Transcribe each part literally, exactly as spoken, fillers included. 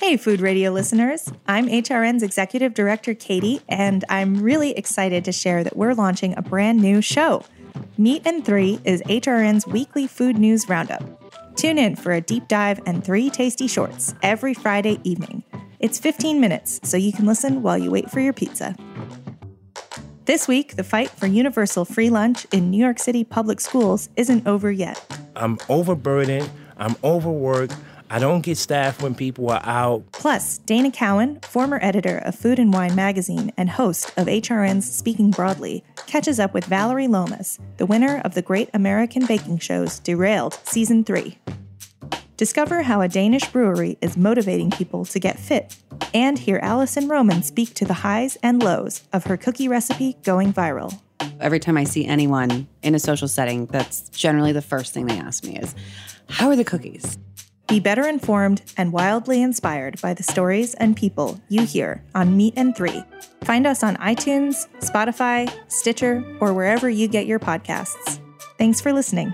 Hey, Food Radio listeners. I'm H R N's Executive Director, Katie, and I'm really excited to share that we're launching a brand new show. Meat and Three is H R N's weekly food news roundup. Tune in for a deep dive and three tasty shorts every Friday evening. It's fifteen minutes, so you can listen while you wait for your pizza. This week, the fight for universal free lunch in New York City public schools isn't over yet. I'm overburdened. I'm overworked. I don't get staff when people are out. Plus, Dana Cowan, former editor of Food and Wine magazine and host of H R N's Speaking Broadly, catches up with Valerie Lomas, the winner of the Great American Baking Show's Derailed Season three. Discover how a Danish brewery is motivating people to get fit, and hear Allison Roman speak to the highs and lows of her cookie recipe going viral. Every time I see anyone in a social setting, that's generally the first thing they ask me is, how are the cookies? Be better informed and wildly inspired by the stories and people you hear on Meat and Three. Find us on iTunes, Spotify, Stitcher, or wherever you get your podcasts. Thanks for listening.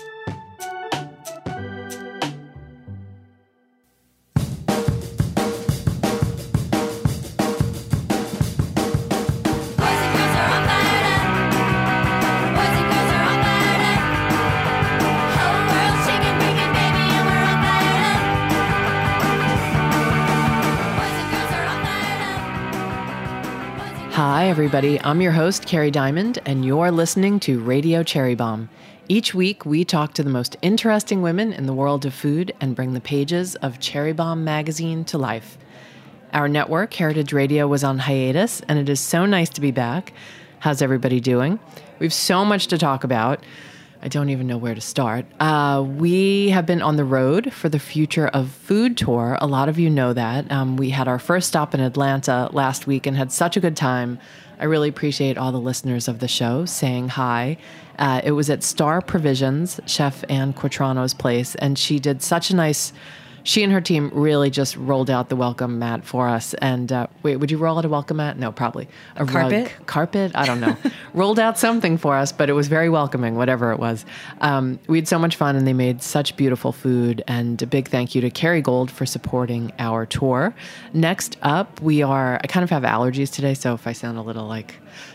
Hi, everybody. I'm your host, Carrie Diamond, and you're listening to Radio Cherry Bombe. Each week, we talk to the most interesting women in the world of food and bring the pages of Cherry Bombe magazine to life. Our network, Heritage Radio, was on hiatus, and it is so nice to be back. How's everybody doing? We have so much to talk about. I don't even know where to start. Uh, we have been on the road for the Future of Food tour. A lot of you know that. Um, we had our first stop in Atlanta last week and had such a good time. I really appreciate all the listeners of the show saying hi. Uh, it was at Star Provisions, Chef Anne Quatrano's place, and she did such a nice... She and her team really just rolled out the welcome mat for us. And uh, wait, would you roll out a welcome mat? No, probably. A carpet? Rug. Carpet? I don't know. Rolled out something for us, but it was very welcoming, whatever it was. Um, we had so much fun, and they made such beautiful food. And a big thank you to Kerrygold for supporting our tour. Next up, we are... I kind of have allergies today, so if I sound a little like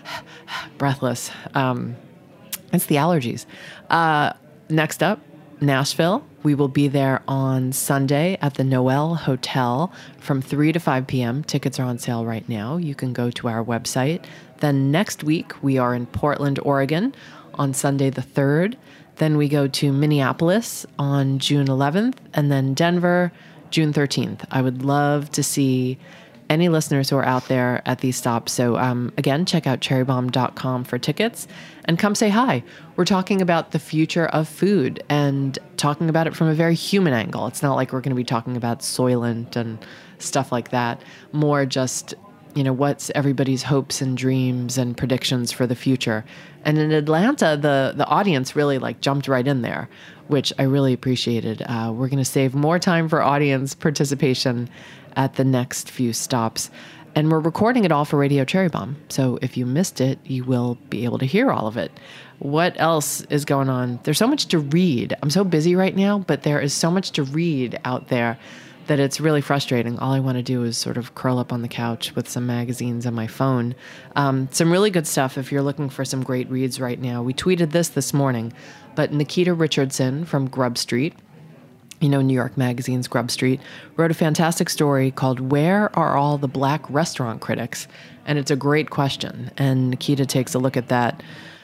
breathless, um, it's the allergies. Uh, next up, Nashville. We will be there on Sunday at the Noel Hotel from three to five p.m. Tickets are on sale right now. You can go to our website. Then next week, we are in Portland, Oregon on Sunday the third. Then we go to Minneapolis on June eleventh, and then Denver, June thirteenth. I would love to see any listeners who are out there at these stops. So um, again, check out cherry bombe dot com for tickets and come say hi. We're talking about the future of food and talking about it from a very human angle. It's not like we're going to be talking about Soylent and stuff like that. More just, you know, what's everybody's hopes and dreams and predictions for the future. And in Atlanta, the, the audience really like jumped right in there, which I really appreciated. Uh, we're going to save more time for audience participation at the next few stops. And we're recording it all for Radio Cherry Bombe. So if you missed it, you will be able to hear all of it. What else is going on? There's so much to read. I'm so busy right now, but there is so much to read out there that it's really frustrating. All I want to do is sort of curl up on the couch with some magazines on my phone. Um, some really good stuff if you're looking for some great reads right now. We tweeted this this morning, but Nikita Richardson from Grub Street, you know, New York Magazine's Grub Street, wrote a fantastic story called Where Are All the Black Restaurant Critics? And it's a great question. And Nikita takes a look at that.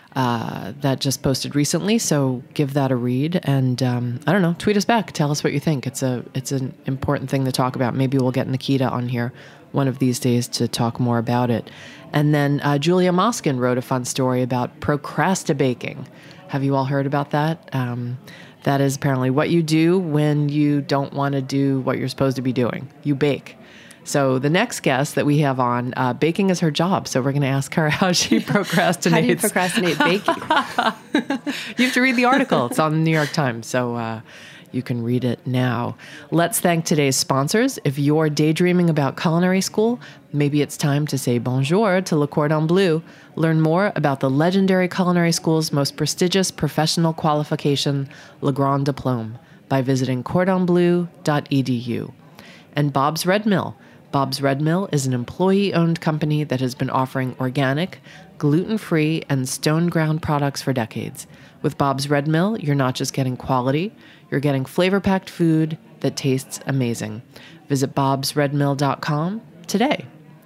Uh, that just posted recently, so give that a read. And um, I don't know, tweet us back. Tell us what you think. It's a it's an important thing to talk about. Maybe we'll get Nikita on here one of these days to talk more about it. And then uh, Julia Moskin wrote a fun story about procrastinating. Have you all heard about that? Um, that is apparently what you do when you don't want to do what you're supposed to be doing. You bake. So the next guest that we have on, uh, baking is her job. So we're going to ask her how she procrastinates. How do you procrastinate baking? You have to read the article. It's on the New York Times. So uh, you can read it now. Let's thank today's sponsors. If you're daydreaming about culinary school, maybe it's time to say bonjour to Le Cordon Bleu. Learn more about the legendary culinary school's most prestigious professional qualification, Le Grand Diplôme, by visiting cordon bleu dot e d u. and Bob's Red Mill. Bob's Red Mill is an employee-owned company that has been offering organic, gluten-free, and stone-ground products for decades. With Bob's Red Mill, you're not just getting quality, you're getting flavor-packed food that tastes amazing. Visit bobs red mill dot com today.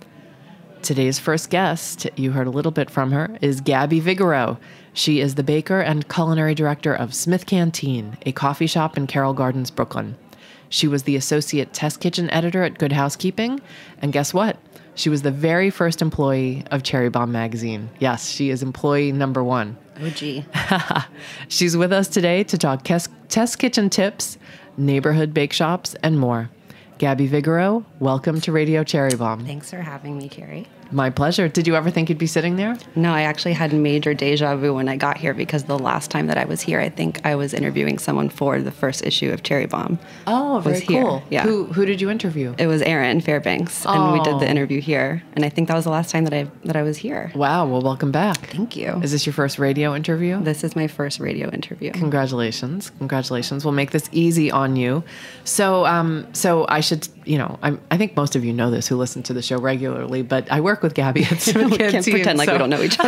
Today's first guest, you heard a little bit from her, is Gabby Vigoureau. She is the baker and culinary director of Smith Canteen, a coffee shop in Carroll Gardens, Brooklyn. She was the associate test kitchen editor at Good Housekeeping, and guess what? She was the very first employee of Cherry Bombe magazine. Yes, she is employee number one. Oh, gee. She's with us today to talk kes- test kitchen tips, neighborhood bake shops, and more. Gabby Vigoureau, welcome to Radio Cherry Bombe. Thanks for having me, Carrie. My pleasure. Did you ever think you'd be sitting there? No, I actually had major deja vu when I got here because the last time that I was here, I think I was interviewing someone for the first issue of Cherry Bombe. Oh, very was here. cool. Yeah. Who who did you interview? It was Aaron Fairbanks, and we did Oh. the interview here. And I think that was the last time that I that I was here. Wow. Well, welcome back. Thank you. Is this your first radio interview? This is my first radio interview. Congratulations. Congratulations. We'll make this easy on you. So, um, so I should, you know, I'm, I think most of you know this who listen to the show regularly, but I work with Gabby at Smith We can't Canteen, pretend like so- we don't know each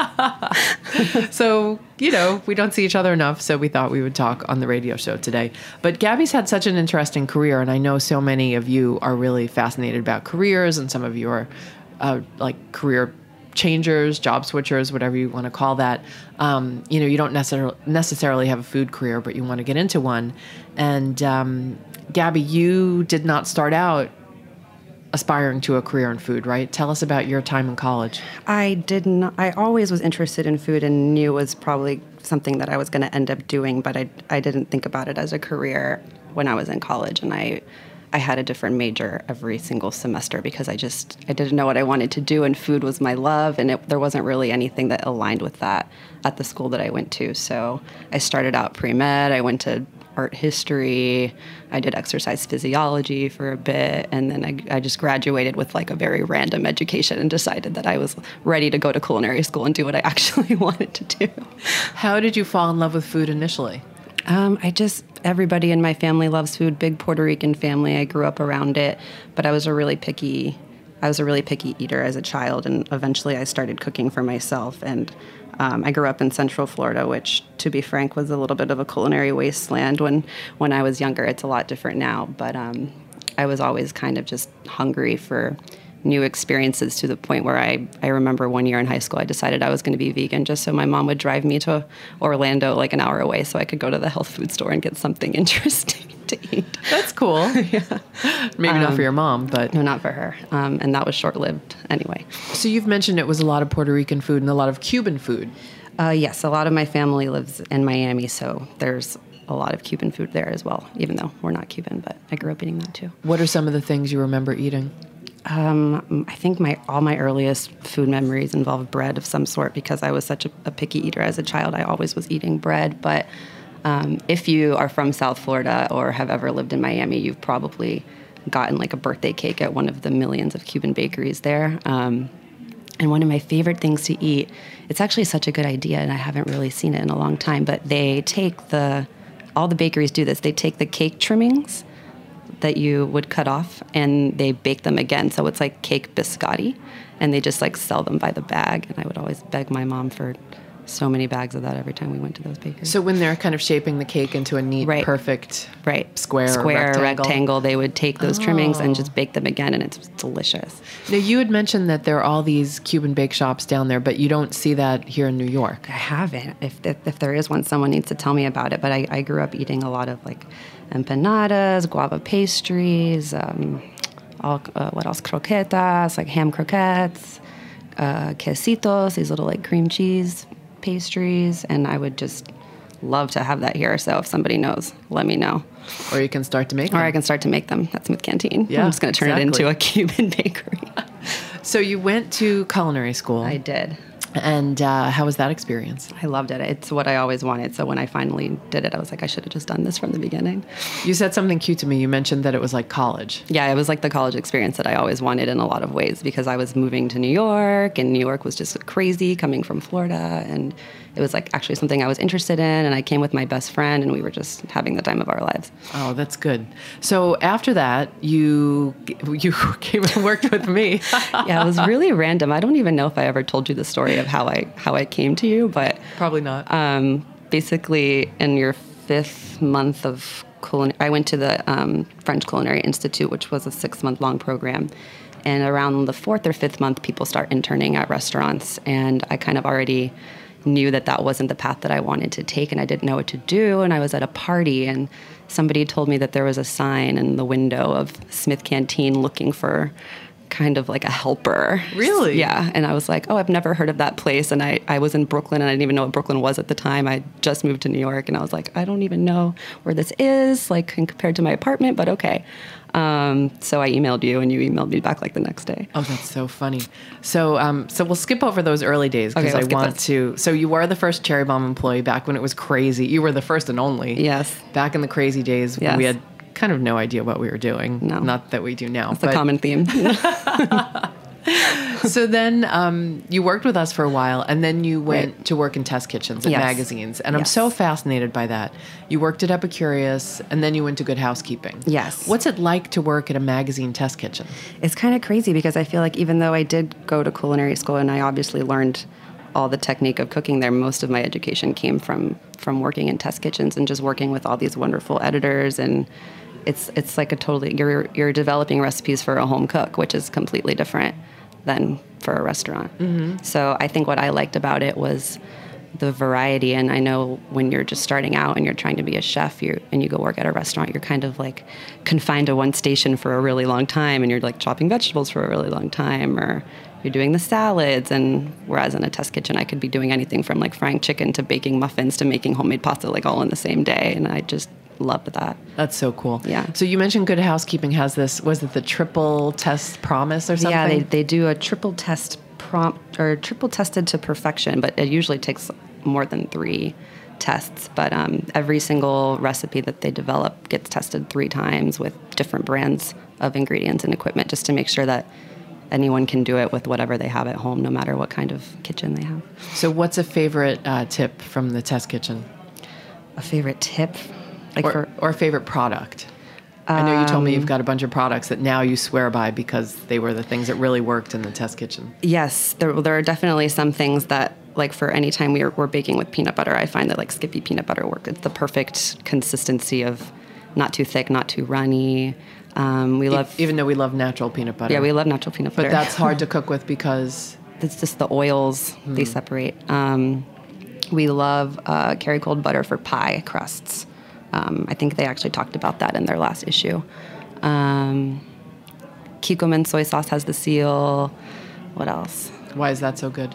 other. So, you know, we don't see each other enough, so we thought we would talk on the radio show today. But Gabby's had such an interesting career, and I know so many of you are really fascinated about careers, and some of you are uh, like career changers, job switchers, whatever you want to call that. Um, you know, you don't necessarily necessarily have a food career, but you want to get into one. And um, Gabby, you did not start out aspiring to a career in food, right? Tell us about your time in college. I did not. I always was interested in food and knew it was probably something that I was going to end up doing, but I I didn't think about it as a career when I was in college, and I I had a different major every single semester because I just I didn't know what I wanted to do, and food was my love, and it, there wasn't really anything that aligned with that at the school that I went to. So I started out pre-med. I went to art history. I did exercise physiology for a bit, and then I, I just graduated with like a very random education and decided that I was ready to go to culinary school and do what I actually wanted to do. How did you fall in love with food initially? Um, I just, everybody in my family loves food, big Puerto Rican family. I grew up around it, but I was a really picky, I was a really picky eater as a child, and eventually I started cooking for myself. And um, I grew up in Central Florida, which, to be frank, was a little bit of a culinary wasteland when, when I was younger. It's a lot different now, but um, I was always kind of just hungry for new experiences to the point where I, I remember one year in high school, I decided I was going to be vegan just so my mom would drive me to Orlando like an hour away so I could go to the health food store and get something interesting to eat. That's cool. Yeah. Maybe not for your mom, but... No, not for her. Um, and that was short-lived anyway. So you've mentioned it was a lot of Puerto Rican food and a lot of Cuban food. Uh, yes, a lot of my family lives in Miami, so there's a lot of Cuban food there as well, even though we're not Cuban, but I grew up eating that too. What are some of the things you remember eating? Um, I think my all my earliest food memories involve bread of some sort because I was such a, a picky eater as a child. I always was eating bread. But um, if you are from South Florida or have ever lived in Miami, you've probably gotten like a birthday cake at one of the millions of Cuban bakeries there. Um, and one of my favorite things to eat, it's actually such a good idea, and I haven't really seen it in a long time, but they take the, all the bakeries do this, they take the cake trimmings that you would cut off and they bake them again. So it's like cake biscotti, and they just like sell them by the bag. And I would always beg my mom for so many bags of that every time we went to those bakeries. So when they're kind of shaping the cake into a neat, Right. perfect right. square, or Square, rectangle. rectangle, they would take those trimmings Oh. and just bake them again, and it's delicious. Now, you had mentioned that there are all these Cuban bake shops down there, but you don't see that here in New York. I haven't. If, if, if there is one, someone needs to tell me about it. But I, I grew up eating a lot of like empanadas, guava pastries, um, all, uh, what else? Croquetas, like ham croquettes, uh, quesitos, these little like cream cheese pastries. And I would just love to have that here. So if somebody knows, let me know. Or you can start to make Or them. I can start to make them at Smith Canteen. Yeah, I'm just going to turn exactly. it into a Cuban bakery. So you went to culinary school. I did. And uh, how was that experience? I loved it. It's what I always wanted. So when I finally did it, I was like, I should have just done this from the beginning. You said something cute to me. You mentioned that it was like college. Yeah, it was like the college experience that I always wanted in a lot of ways because I was moving to New York, and New York was just crazy coming from Florida, and it was like actually something I was interested in, and I came with my best friend, and we were just having the time of our lives. Oh, that's good. So after that, you you came and worked with me. Yeah, it was really random. I don't even know if I ever told you the story of how I how I came to you, but Probably not. um, basically in your fifth month of culinary, I went to the um, French Culinary Institute, which was a six-month-long program. And around the fourth or fifth month, people start interning at restaurants. And I kind of already knew that that wasn't the path that I wanted to take, and I didn't know what to do. And I was at a party, and somebody told me that there was a sign in the window of Smith Canteen looking for kind of like a helper. Really? Yeah. And I was like, oh, I've never heard of that place. And I, I was in Brooklyn, and I didn't even know what Brooklyn was at the time. I just moved to New York, and I was like, I don't even know where this is, like compared to my apartment, but okay. Um, so I emailed you, and you emailed me back like the next day. Oh, that's so funny. So, um, so we'll skip over those early days because Okay, I let's skip want those. to. So, you were the first Cherry Bomb employee back when it was crazy. You were the first and only. Yes. Back in the crazy days when Yes. we had kind of no idea what we were doing. No. Not that we do now. It's a common theme. So then um, you worked with us for a while, and then you went Right. to work in test kitchens and Yes. magazines. And I'm Yes. so fascinated by that. You worked at Epicurious, and then you went to Good Housekeeping. Yes. What's it like to work at a magazine test kitchen? It's kind of crazy because I feel like even though I did go to culinary school and I obviously learned all the technique of cooking there, most of my education came from from working in test kitchens and just working with all these wonderful editors. And it's it's like a totally you're you're developing recipes for a home cook, which is completely different than for a restaurant. Mm-hmm. So I think what I liked about it was the variety. And I know when you're just starting out and you're trying to be a chef, you and you go work at a restaurant, you're kind of like confined to one station for a really long time, and you're like chopping vegetables for a really long time, or you're doing the salads. And whereas in a test kitchen, I could be doing anything from like frying chicken to baking muffins to making homemade pasta, like all in the same day. And I just loved that. That's so cool. Yeah. So you mentioned Good Housekeeping has this, was it the triple test promise or something? Yeah, they, they do a triple test prompt or triple tested to perfection, but it usually takes more than three tests. But um, every single recipe that they develop gets tested three times with different brands of ingredients and equipment, just to make sure that anyone can do it with whatever they have at home, no matter what kind of kitchen they have. So what's a favorite uh, tip from the test kitchen? A favorite tip? Like Or, for or a favorite product? I know you told me you've got a bunch of products that now you swear by because they were the things that really worked in the test kitchen. Yes, there, there are definitely some things that, like for any time we are, we're baking with peanut butter, I find that like Skippy peanut butter work. It's the perfect consistency of not too thick, not too runny. Um, we love, Even though we love natural peanut butter. yeah, we love natural peanut butter. But that's hard to cook with because... It's just the oils, they separate. Um, we love uh, Kerrygold butter for pie crusts. Um, I think they actually talked about that in their last issue. Um, Kikkoman soy sauce has the seal. What else? Why is that so good?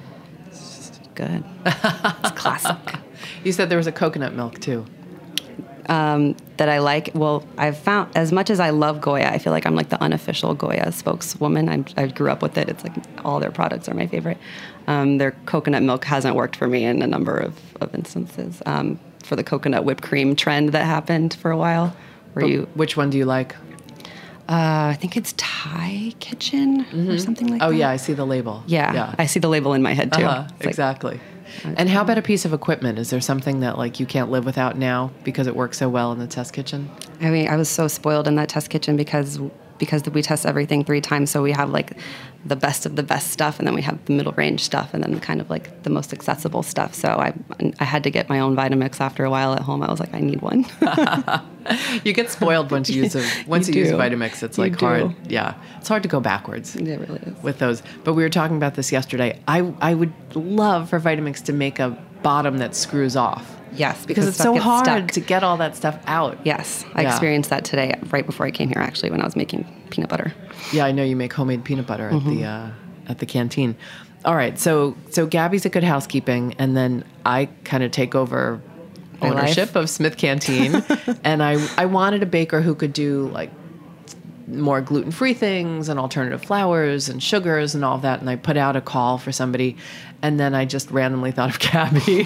Good. It's classic. You said there was a coconut milk too. Um, that I like. Well, I've found, as much as I love Goya, I feel like I'm like the unofficial Goya spokeswoman. I'm, I grew up with it. It's like all their products are my favorite. Um, their coconut milk hasn't worked for me in a number of, of instances. Um, for the coconut whipped cream trend that happened for a while, where But you, which one do you like? uh, I think it's Thai Kitchen or something like Oh that. yeah, I see the label. Yeah, yeah. I see the label in my head too. Uh-huh, It's like- exactly. And how about a piece of equipment? Is there something that like you can't live without now because it works so well in the test kitchen? I mean, I was so spoiled in that test kitchen because because we test everything three times. So we have like the best of the best stuff, and then we have the middle range stuff, and then kind of like the most accessible stuff. So I I had to get my own Vitamix after a while at home. I was like, I need one. You get spoiled once you use a once you, You use do. Vitamix. It's You like hard. do. Yeah, it's hard to go backwards. It really is. With those. But we were talking about this yesterday. I I would love for Vitamix to make a bottom that screws off. Yes, Because because it's stuff so gets hard stuck. to get all that stuff out. Yes, I Yeah. experienced that today, right before I came here, actually, when I was making peanut butter. Yeah, I know you make homemade peanut butter at Mm-hmm. the uh, at the canteen. All right, so so Gabby's at Good Housekeeping, and then I kind of take over My ownership life. of Smith Canteen, and I I wanted a baker who could do like more gluten-free things and alternative flours and sugars and all of that. And I put out a call for somebody, and then I just randomly thought of Gabby.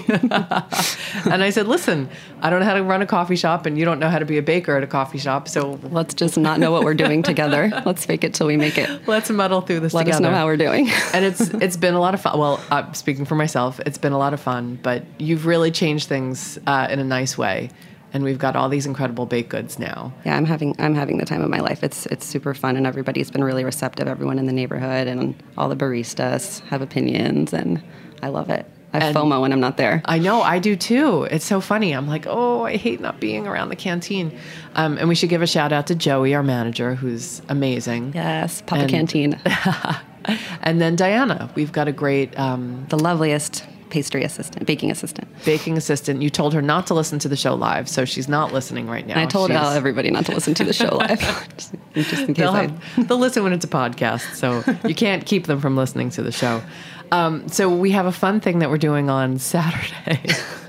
And I said, listen, I don't know how to run a coffee shop, and you don't know how to be a baker at a coffee shop. So Let's just not know what we're doing together. Let's fake it till we make it. let's muddle through this Let together. us know how we're doing. And it's it's been a lot of fun. Well, uh, speaking for myself, it's been a lot of fun, but you've really changed things uh, in a nice way. And we've got all these incredible baked goods now. Yeah, I'm having I'm having the time of my life. It's it's super fun, and everybody's been really receptive. Everyone in the neighborhood and all the baristas have opinions, and I love it. I have And- FOMO when I'm not there. I know, I do too. It's so funny. I'm like, oh, I hate not being around the canteen. Um, and we should give a shout out to Joey, our manager, who's amazing. Yes, Papa And- Canteen, And then Diana, we've got a great um, the loveliest pastry assistant, baking assistant. baking assistant. You told her not to listen to the show live, so she's not listening right now. I told She's- uh, everybody not to listen to the show live, just, just in case. They'll, I, have, they'll listen when it's a podcast, so you can't keep them from listening to the show. Um, so we have a fun thing that we're doing on Saturday.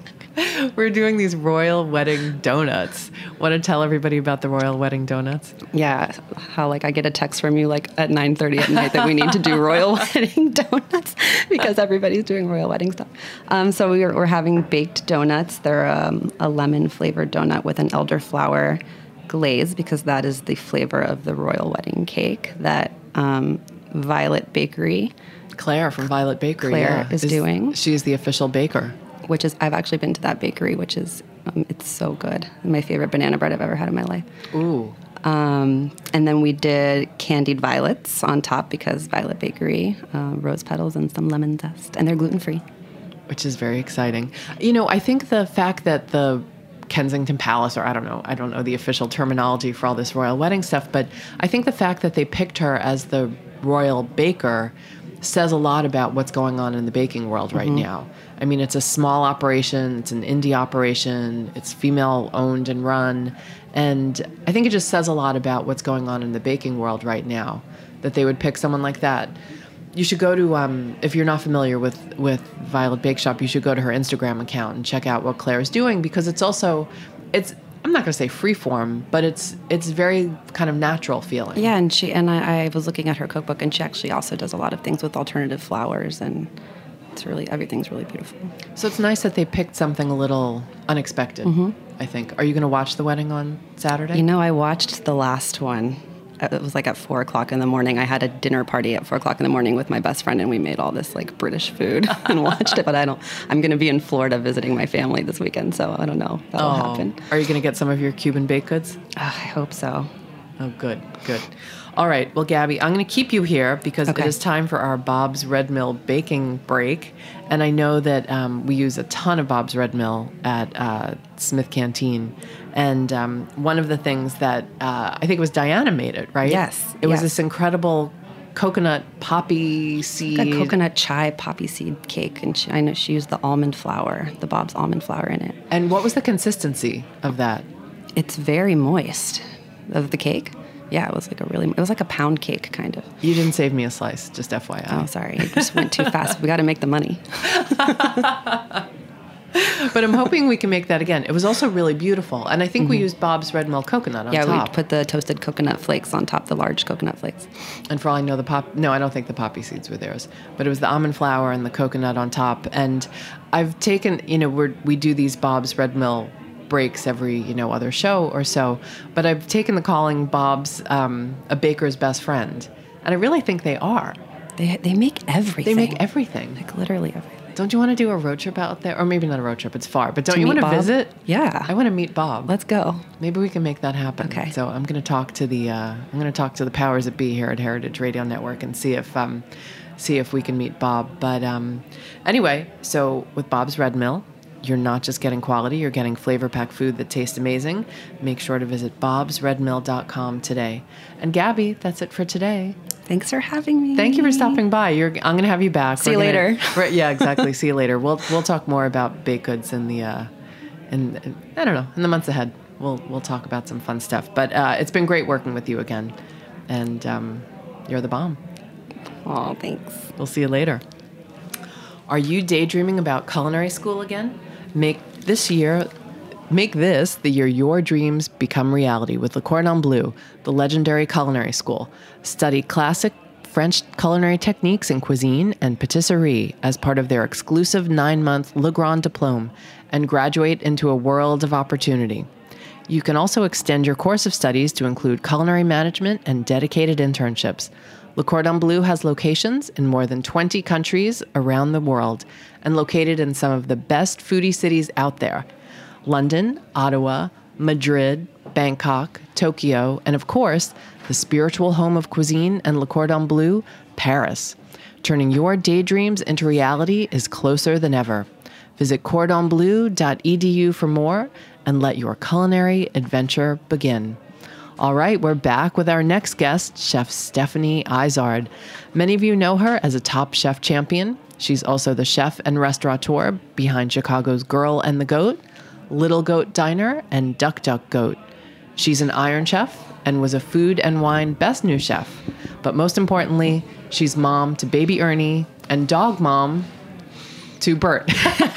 We're doing these royal wedding donuts. Want to tell everybody about the royal wedding donuts? yeah, how like I get a text from you like at nine thirty at night that we need to do royal wedding donuts because everybody's doing royal wedding stuff. Um, so we are, we're having baked donuts. They're um, a lemon flavored donut with an elderflower glaze because that is the flavor of the royal wedding cake that um, Violet Bakery, Claire from Violet Bakery. Claire yeah, is doing. She's the official baker. which is I've actually been to that bakery, which is um, it's so good. My favorite banana bread I've ever had in my life. Ooh. Um, and then we did candied violets on top because Violet Bakery, uh, rose petals and some lemon zest, and they're gluten free. Which is very exciting. You know, I think the fact that the Kensington Palace, or I don't know, I don't know the official terminology for all this royal wedding stuff, but I think the fact that they picked her as the royal baker says a lot about what's going on in the baking world right Mm-hmm. now. I mean, it's a small operation, it's an indie operation, it's female owned and run, and I think it just says a lot about what's going on in the baking world right now, that they would pick someone like that. You should go to, um, if you're not familiar with, with Violet Bake Shop, you should go to her Instagram account and check out what Claire's doing, because it's also, it's, I'm not going to say freeform, but it's it's very kind of natural feeling. Yeah, and she and I, I was looking at her cookbook, and she actually also does a lot of things with alternative flours, and it's really everything's really beautiful. So it's nice that they picked something a little unexpected, I think. Are you going to watch the wedding on Saturday? You know, I watched the last one. It was like at four o'clock in the morning. I had a dinner party at four o'clock in the morning with my best friend, and we made all this like British food and watched it. But I don't. I'm going to be in Florida visiting my family this weekend, so I don't know if that'll Oh. happen. Are you going to get some of your Cuban baked goods? Uh, I hope so. Oh, good, good. All right. Well, Gabby, I'm going to keep you here because Okay. it is time for our Bob's Red Mill baking break. And I know that um, we use a ton of Bob's Red Mill at uh, Smith Canteen. And um, one of the things that uh, I think it was Diana made it, right? Yes, It was yes. this incredible coconut poppy seed. A coconut chai poppy seed cake, and she, I know she used the almond flour, the Bob's almond flour in it. And what was the consistency of that? It's very moist of the cake. Yeah, it was like a really, it was like a pound cake kind of. You didn't save me a slice, just F Y I. Oh, sorry, it just went too fast. We got to make the money. But I'm hoping we can make that again. It was also really beautiful. And I think we used Bob's Red Mill coconut on Yeah, top. we put the toasted coconut flakes on top, the large coconut flakes. And for all I know, the pop, no, I don't think the poppy seeds were theirs, but it was the almond flour and the coconut on top. And I've taken, you know, we're, we do these Bob's Red Mill breaks every, you know, other show or so, but I've taken the calling Bob's um, a baker's best friend. And I really think they are. They they make everything. They make everything. like literally everything. Don't you want to do a road trip out there? Or maybe not a road trip, it's far, but don't To you meet want to Bob? visit? Yeah. I want to meet Bob. Let's go. Maybe we can make that happen. Okay. So I'm going to talk to the uh, I'm going to talk to the powers that be here at Heritage Radio Network and see if um, see if we can meet Bob. But um, anyway, so with Bob's Red Mill, you're not just getting quality; you're getting flavor packed food that tastes amazing. Make sure to visit bobs red mill dot com today. And Gabby, that's it for today. Thanks for having me. Thank you for stopping by. You're, I'm going to have you back. See We're you gonna- later. right, yeah, exactly. See you later. We'll we'll talk more about baked goods in the uh, in, in I don't know in the months ahead. We'll we'll talk about some fun stuff. But uh, it's been great working with you again, and um, you're the bomb. Oh, thanks. We'll see you later. Are you daydreaming about culinary school again? Make this year Make this the year your dreams become reality with Le Cordon Bleu, the legendary culinary school. Study classic French culinary techniques in cuisine and patisserie as part of their exclusive nine-month Le Grand Diplôme and graduate into a world of opportunity. You can also extend your course of studies to include culinary management and dedicated internships. Le Cordon Bleu has locations in more than twenty countries around the world and located in some of the best foodie cities out there: London, Ottawa, Madrid, Bangkok, Tokyo, and of course, the spiritual home of cuisine and Le Cordon Bleu, Paris. Turning your daydreams into reality is closer than ever. Visit cordon bleu dot e d u for more and let your culinary adventure begin. All right, we're back with our next guest, Chef Stephanie Izard. Many of you know her as a top chef champion. She's also the chef and restaurateur behind Chicago's Girl and the Goat, Little Goat Diner, and Duck Duck Goat. She's an Iron Chef and was a Food and Wine Best New Chef. But most importantly, she's mom to baby Ernie and dog mom to Bert.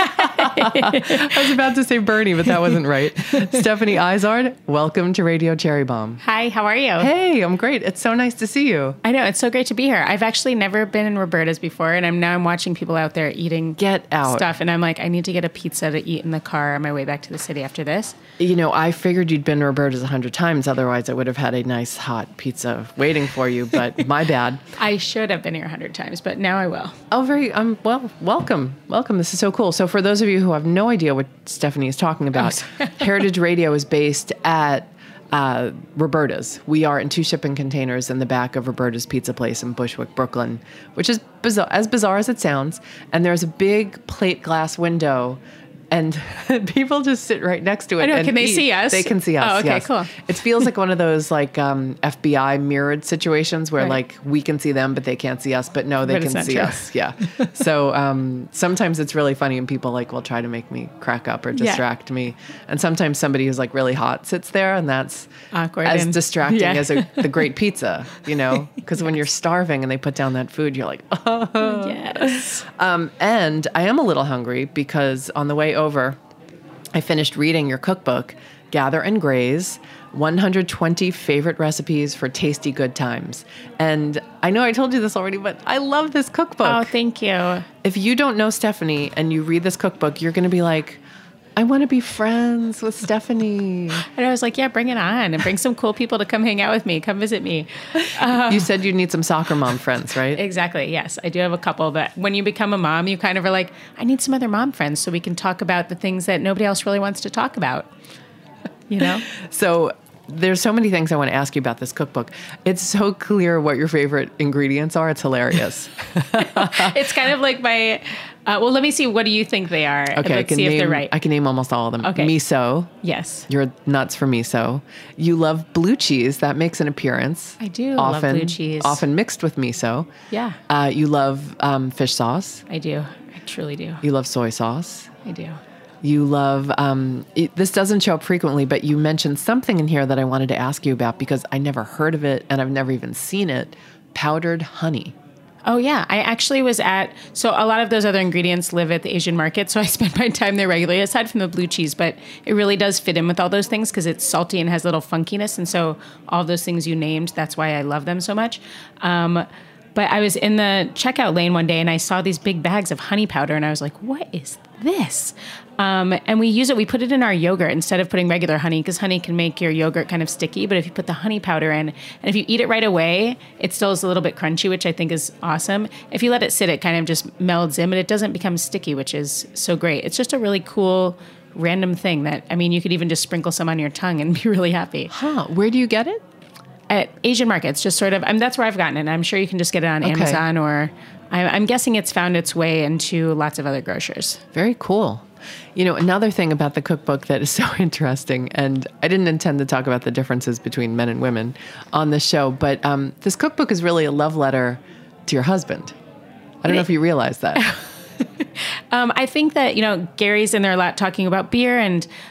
I was about to say Bernie, but that wasn't right. Stephanie Izard, welcome to Radio Cherry Bomb. Hi, how are you? Hey, I'm great. It's so nice to see you. I know, it's so great to be here. I've actually never been in Roberta's before, and I'm now I'm watching people out there eating Get out. stuff, and I'm like, I need to get a pizza to eat in the car on my way back to the city after this. You know, I figured you'd been to Roberta's a hundred times. Otherwise, I would have had a nice hot pizza waiting for you, but my bad. I should have been here a hundred times, but now I will. Oh, very, um, well, welcome. Welcome. This is so cool. So for those of you who have no idea what Stephanie is talking about, Oh, Heritage Radio is based at uh, Roberta's. We are in two shipping containers in the back of Roberta's Pizza Place in Bushwick, Brooklyn, which is bizarre, as bizarre as it sounds. And there's a big plate glass window, and people just sit right next to it. I know, and can they eat. see us? They can see us. Oh, okay, yes. cool. It feels like one of those like um, F B I mirrored situations where Right. like we can see them, but they can't see us. But no, they But it's can not see true. us. Yeah. So um, sometimes it's really funny, and people like will try to make me crack up or distract me. And sometimes somebody who's like really hot sits there, and that's Awkward as and- distracting yeah. as a, the great pizza. You know, because when you're starving and they put down that food, you're like, oh. Yes. Um, and I am a little hungry because on the way over, I finished reading your cookbook, Gather and Graze, one hundred twenty Favorite Recipes for Tasty Good Times. And I know I told you this already, but I love this cookbook. Oh, thank you. If you don't know Stephanie and you read this cookbook, you're going to be like, I want to be friends with Stephanie. And I was like, yeah, bring it on and bring some cool people to come hang out with me. Come visit me. You said you need some soccer mom friends, right? Exactly. Yes, I do have a couple. But when you become a mom, you kind of are like, I need some other mom friends so we can talk about the things that nobody else really wants to talk about. You know? So there's so many things I want to ask you about this cookbook. It's so clear what your favorite ingredients are. It's hilarious. It's kind of like my, uh, well, let me see. What do you think they are? Okay, Let's I can see name, if they're right. I can name almost all of them. Okay. Miso. Yes. You're nuts for miso. You love blue cheese. That makes an appearance. I do love often, blue cheese. Often mixed with miso. Yeah. Uh, you love um, fish sauce. I do. I truly do. You love soy sauce. I do. You love, um, it, this doesn't show up frequently, but you mentioned something in here that I wanted to ask you about because I never heard of it and I've never even seen it. Powdered honey. Oh, yeah. I actually was at, so a lot of those other ingredients live at the Asian market. So I spend my time there regularly, aside from the blue cheese. But it really does fit in with all those things because it's salty and has a little funkiness. And so all those things you named, that's why I love them so much. Um, but I was in the checkout lane one day and I saw these big bags of honey powder. And I was like, what is this? Um, and we use it, we put it in our yogurt instead of putting regular honey because honey can make your yogurt kind of sticky. But if you put the honey powder in, and if you eat it right away, it still is a little bit crunchy, which I think is awesome. If you let it sit, it kind of just melds in, but it doesn't become sticky, which is so great. It's just a really cool, random thing that, I mean, you could even just sprinkle some on your tongue and be really happy. Huh. Where do you get it? At Asian markets, just sort of, I mean, that's where I've gotten it. I'm sure you can just get it on Okay. Amazon or I, I'm guessing it's found its way into lots of other grocers. Very cool. You know, another thing about the cookbook that is so interesting, and I didn't intend to talk about the differences between men and women on this show, but um, this cookbook is really a love letter to your husband. I don't know if you realize that. Um, I think that, you know, Gary's in there a lot talking about beer and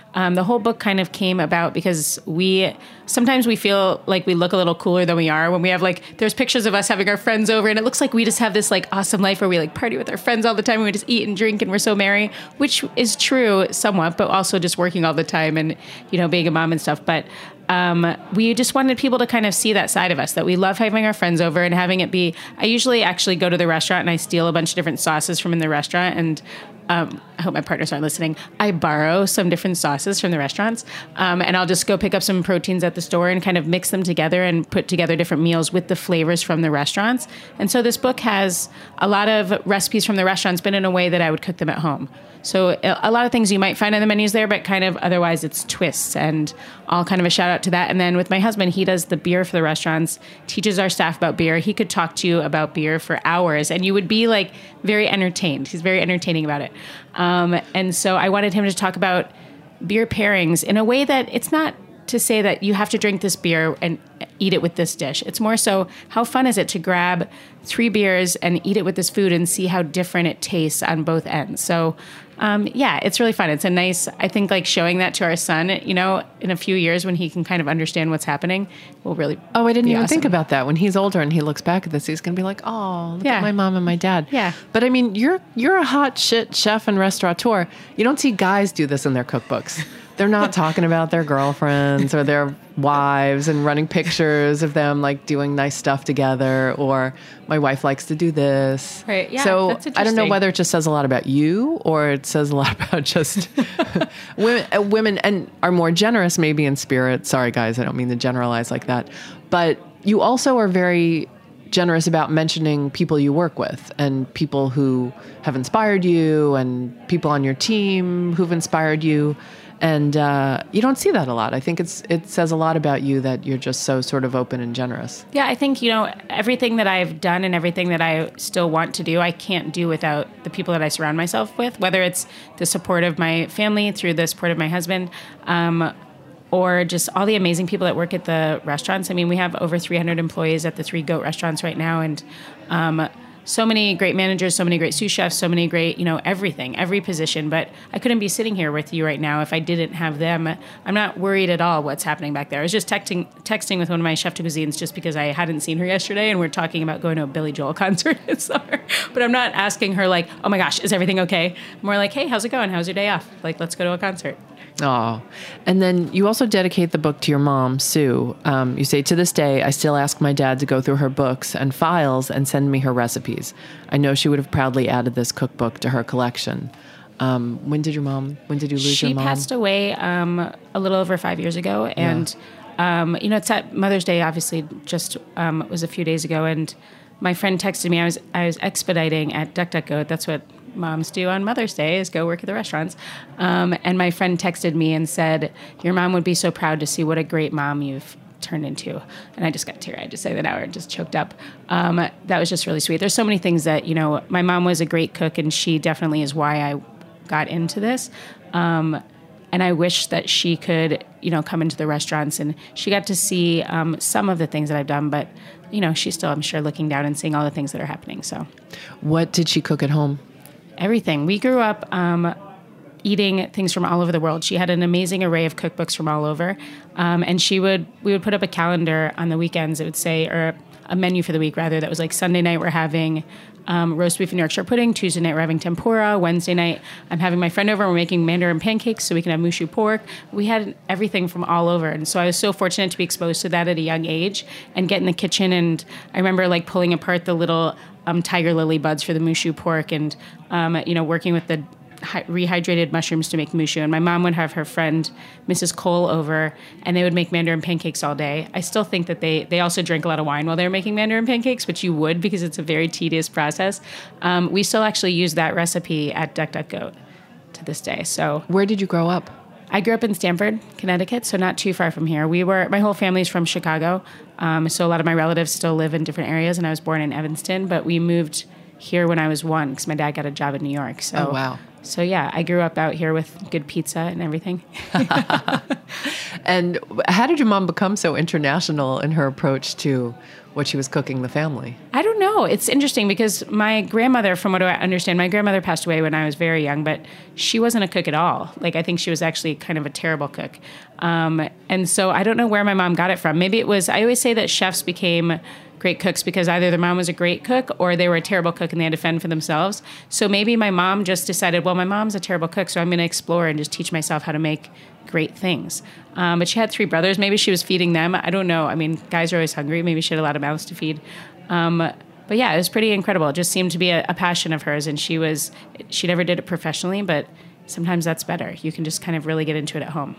um, the whole book kind of came about because we sometimes we feel like we look a little cooler than we are when we have like there's pictures of us having our friends over and it looks like we just have this like awesome life where we like party with our friends all the time and we just eat and drink and we're so merry, which is true somewhat, but also just working all the time and, you know, being a mom and stuff. But Um, we just wanted people to kind of see that side of us, that we love having our friends over and having it be, I usually actually go to the restaurant and I steal a bunch of different sauces from in the restaurant. And um, I hope my partners aren't listening. I borrow some different sauces from the restaurants. Um, and I'll just go pick up some proteins at the store and kind of mix them together and put together different meals with the flavors from the restaurants. And so this book has a lot of recipes from the restaurants, but in a way that I would cook them at home. So a lot of things you might find on the menus there, but kind of otherwise it's twists, and all kind of a shout out to that. And then with my husband, he does the beer for the restaurants, teaches our staff about beer. He could talk to you about beer for hours and you would be like very entertained. He's very entertaining about it. Um, and so I wanted him to talk about beer pairings in a way that it's not to say that you have to drink this beer and eat it with this dish. It's more so, how fun is it to grab three beers and eat it with this food and see how different it tastes on both ends? So, um, yeah, it's really fun. It's a nice, I think, like showing that to our son, you know, in a few years when he can kind of understand what's happening, will really Oh, I didn't be even awesome. think about that. When he's older and he looks back at this, he's going to be like, oh, look Yeah. at my mom and my dad. Yeah. But I mean, you're you're a hot shit chef and restaurateur. You don't see guys do this in their cookbooks. They're not talking about their girlfriends or their wives and running pictures of them like doing nice stuff together, or my wife likes to do this. Right, yeah, So that's I don't know interesting. whether it just says a lot about you or it says a lot about just women, uh, women and are more generous maybe in spirit. Sorry, guys, I don't mean to generalize like that. But you also are very generous about mentioning people you work with and people who have inspired you and people on your team who've inspired you. And uh, you don't see that a lot. I think it's it says a lot about you that you're just so sort of open and generous. Yeah, I think, you know, everything that I've done and everything that I still want to do, I can't do without the people that I surround myself with, whether it's the support of my family through the support of my husband, um, or just all the amazing people that work at the restaurants. I mean, we have over three hundred employees at the Three Goat restaurants right now, and um, so many great managers, so many great sous chefs, so many great, you know, everything, every position. But I couldn't be sitting here with you right now if I didn't have them. I'm not worried at all what's happening back there. I was just texting texting with one of my chef de cuisines just because I hadn't seen her yesterday, and we're talking about going to a Billy Joel concert this summer. But I'm not asking her like, oh my gosh, is everything okay? I'm more like, hey, how's it going? How's your day off? Like, let's go to a concert. Oh, and then you also dedicate the book to your mom, Sue. Um, you say, to this day, I still ask my dad to go through her books and files and send me her recipes. I know she would have proudly added this cookbook to her collection. Um, when did your mom, when did you lose She your mom? passed away um, a little over five years ago. And, yeah. um, you know, it's at Mother's Day, obviously, just um, was a few days ago. And my friend texted me. I was I was expediting at DuckDuckGo. That's what moms do on Mother's Day, is go work at the restaurants. Um, and my friend texted me and said, your mom would be so proud to see what a great mom you've turned into. And I just got teary-eyed to say that now, and just choked up. Um, that was just really sweet. There's so many things that, you know, my mom was a great cook, and she definitely is why I got into this. Um, and I wish that she could, you know, come into the restaurants, and she got to see um, some of the things that I've done, but, you know, she's still, I'm sure, looking down and seeing all the things that are happening. So What did she cook at home? everything. We grew up um, eating things from all over the world. She had an amazing array of cookbooks from all over. Um, and she would, we would put up a calendar on the weekends. It would say, or a menu for the week rather, that was like Sunday night we're having um, roast beef and Yorkshire pudding. Tuesday night we're having tempura. Wednesday night I'm having my friend over and we're making mandarin pancakes so we can have mushu pork. We had everything from all over. And so I was so fortunate to be exposed to that at a young age and get in the kitchen. And I remember like pulling apart the little um, tiger lily buds for the mushu pork, and um, you know, working with the rehydrated mushrooms to make mushu. And my mom would have her friend Missus Cole over, and they would make mandarin pancakes all day. I still think that they they also drank a lot of wine while they were making mandarin pancakes, which you would, because it's a very tedious process. Um, we still actually use that recipe at DuckDuckGoat to this day. So Where did you grow up? I grew up in Stamford, Connecticut, so not too far from here. We were, my whole family's from Chicago, um, so a lot of my relatives still live in different areas, and I was born in Evanston, but we moved here when I was one because my dad got a job in New York. So, Oh, wow. so yeah, I grew up out here with good pizza and everything. And how did your mom become so international in her approach to what she was cooking the family? I don't know. It's interesting because my grandmother, from what I understand, my grandmother passed away when I was very young, but she wasn't a cook at all. Like, I think she was actually kind of a terrible cook. Um, and so I don't know where my mom got it from. Maybe it was, I always say that chefs became great cooks because either their mom was a great cook or they were a terrible cook and they had to fend for themselves. So maybe my mom just decided, well, my mom's a terrible cook, so I'm going to explore and just teach myself how to make great things. Um, but she had three brothers. Maybe she was feeding them. I don't know. I mean, guys are always hungry. Maybe she had a lot of mouths to feed. Um, but yeah, it was pretty incredible. It just seemed to be a, a passion of hers. And she was, she never did it professionally, but sometimes that's better. You can just kind of really get into it at home.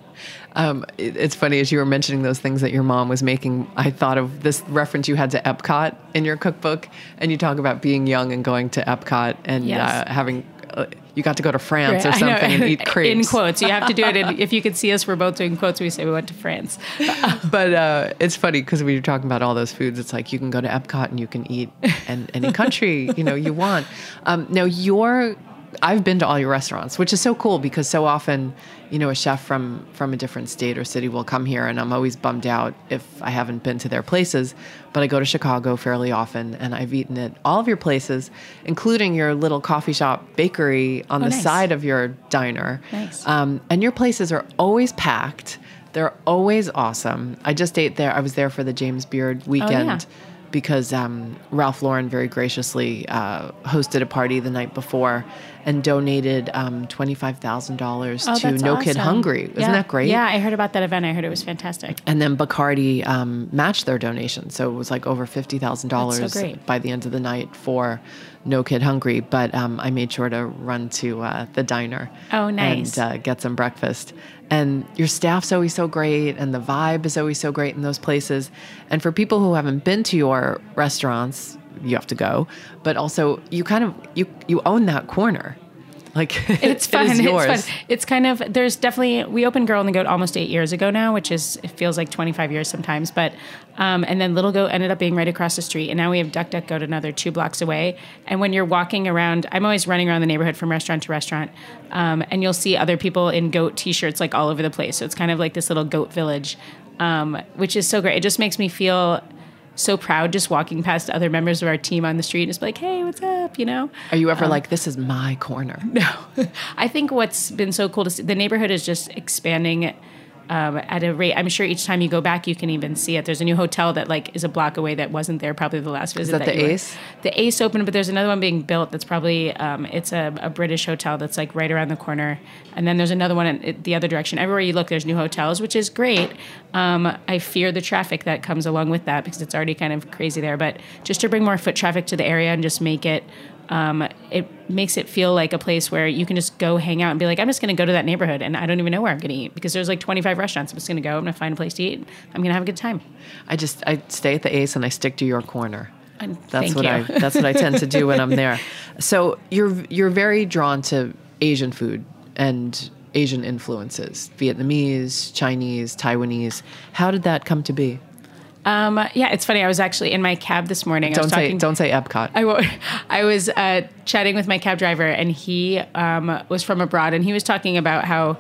Um, it, it's funny, as you were mentioning those things that your mom was making, I thought of this reference you had to Epcot in your cookbook. And you talk about being young and going to Epcot and Yes. uh, having... Uh, you got to go to France Right, or something and eat crepes. In quotes. You have to do it. In, if you could see us, we're both doing quotes. We say we went to France. But uh, it's funny because we were talking about all those foods. It's like you can go to Epcot and you can eat in any country you know you want. Um, now you're, I've been to all your restaurants, which is so cool because so often, you know, a chef from from a different state or city will come here, and I'm always bummed out if I haven't been to their places. But I go to Chicago fairly often, and I've eaten at all of your places, including your little coffee shop bakery on Oh, the nice. side of your diner. Nice. Um, and your places are always packed. They're always awesome. I just ate there. I was there for the James Beard weekend. yeah. Because um, Ralph Lauren very graciously uh, hosted a party the night before and donated um, twenty-five thousand dollars Oh, to that's No Kid awesome. Hungry. Isn't Yeah. that great? Yeah, I heard about that event. I heard it was fantastic. And then Bacardi um, matched their donation. So it was like over fifty thousand dollars That's so great. by the end of the night for No Kid Hungry. But um, I made sure to run to uh, the diner. Oh, nice. And uh, get some breakfast. And your staff's always so great, and the vibe is always so great in those places. And for people who haven't been to your restaurants, you have to go. But also, you kind of you you own that corner. Like It's fun. It is yours. It's fun. It's kind of, there's definitely, we opened Girl and the Goat almost eight years ago now, which is, it feels like twenty-five years sometimes. But, um, and then Little Goat ended up being right across the street. And now we have Duck Duck Goat another two blocks away. And when you're walking around, I'm always running around the neighborhood from restaurant to restaurant. Um, and you'll see other people in goat t-shirts like all over the place. So it's kind of like this little goat village, um, which is so great. It just makes me feel so proud just walking past other members of our team on the street and just be like, hey, what's up, you know? Are you ever like, this is my corner? No. I think what's been so cool to see, the neighborhood is just expanding um, at a rate. I'm sure each time you go back, you can even see it. There's a new hotel that like is a block away that wasn't there probably the last visit. that the you were- Ace? The Ace opened, but there's another one being built that's probably, um, it's a, a British hotel that's like right around the corner. And then there's another one in the other direction. Everywhere you look, there's new hotels, which is great. Um, I fear the traffic that comes along with that because it's already kind of crazy there. But just to bring more foot traffic to the area and just make it, um, it makes it feel like a place where you can just go hang out and be like, I'm just going to go to that neighborhood and I don't even know where I'm going to eat because there's like twenty-five restaurants. I'm just going to go. I'm going to find a place to eat. I'm going to have a good time. I just I stay at the Ace and I stick to your corner. And That's thank what you. I that's what I tend to do when I'm there. So you're you're very drawn to Asian food and Asian influences, Vietnamese, Chinese, Taiwanese. How did that come to be? Um, yeah, it's funny. I was actually in my cab this morning. I Don't was say talking, don't say Epcot. I won't. I was uh, chatting with my cab driver, and he um, was from abroad, and he was talking about how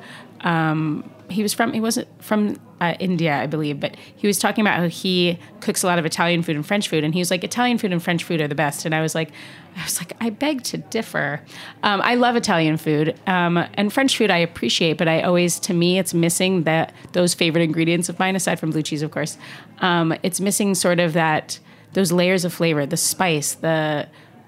um, he was from. He wasn't from uh, India, I believe, but he was talking about how he cooks a lot of Italian food and French food, and he was like, Italian food and French food are the best. And I was like, I was like, I beg to differ. Um, I love Italian food um, and French food. I appreciate, but I always, to me, it's missing that those favorite ingredients of mine, aside from blue cheese, of course. Um, it's missing sort of that those layers of flavor, the spice, the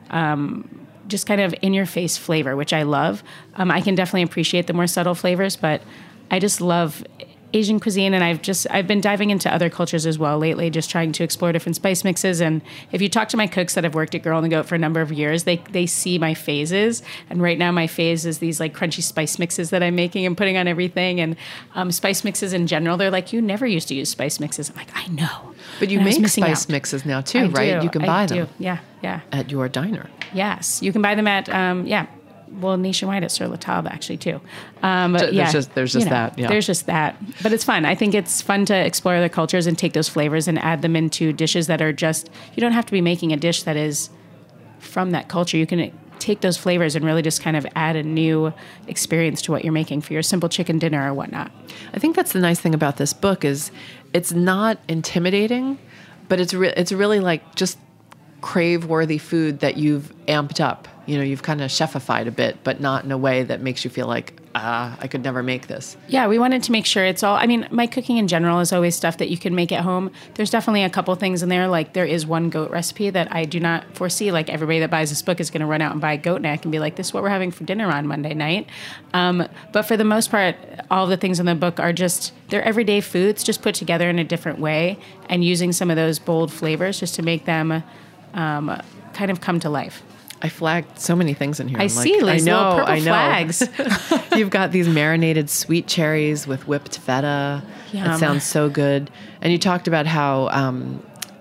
um, just kind of in your face flavor, which I love. Um, I can definitely appreciate the more subtle flavors, but I just love Asian cuisine, and I've just I've been diving into other cultures as well lately, just trying to explore different spice mixes. And if you talk to my cooks that have worked at Girl and the Goat for a number of years, they they see my phases. And right now, my phase is these like crunchy spice mixes that I'm making and putting on everything. And um, spice mixes in general, they're like, you never used to use spice mixes. I'm like, I know, But you And I was make missing spice out. mixes now too, I right? do. You can I buy do. them Yeah, yeah. at your diner. Yes, you can buy them at um, yeah, well nationwide at Sur La Table actually too. Um, but So there's yeah, just- there's you just know, that, yeah. There's just that, but it's fun. I think it's fun to explore other cultures and take those flavors and add them into dishes that are just. You don't have to be making a dish that is from that culture. You can take those flavors and really just kind of add a new experience to what you're making for your simple chicken dinner or whatnot. I think that's the nice thing about this book is it's not intimidating, but it's re- it's really like just crave-worthy food that you've amped up. You know, you've kind of chefified a bit, but not in a way that makes you feel like, ah, I could never make this. Yeah, we wanted to make sure it's all, I mean, my cooking in general is always stuff that you can make at home. There's definitely a couple things in there, like there is one goat recipe that I do not foresee, like everybody that buys this book is going to run out and buy goat neck and be like, this is what we're having for dinner on Monday night. Um, but for the most part, all the things in the book are just, they're everyday foods, just put together in a different way and using some of those bold flavors just to make them um, kind of come to life. I flagged so many things in here. I I'm see, like, Liz, I know, little purple I know. flags. You've got these marinated sweet cherries with whipped feta. Yum. It sounds so good. And you talked about how um,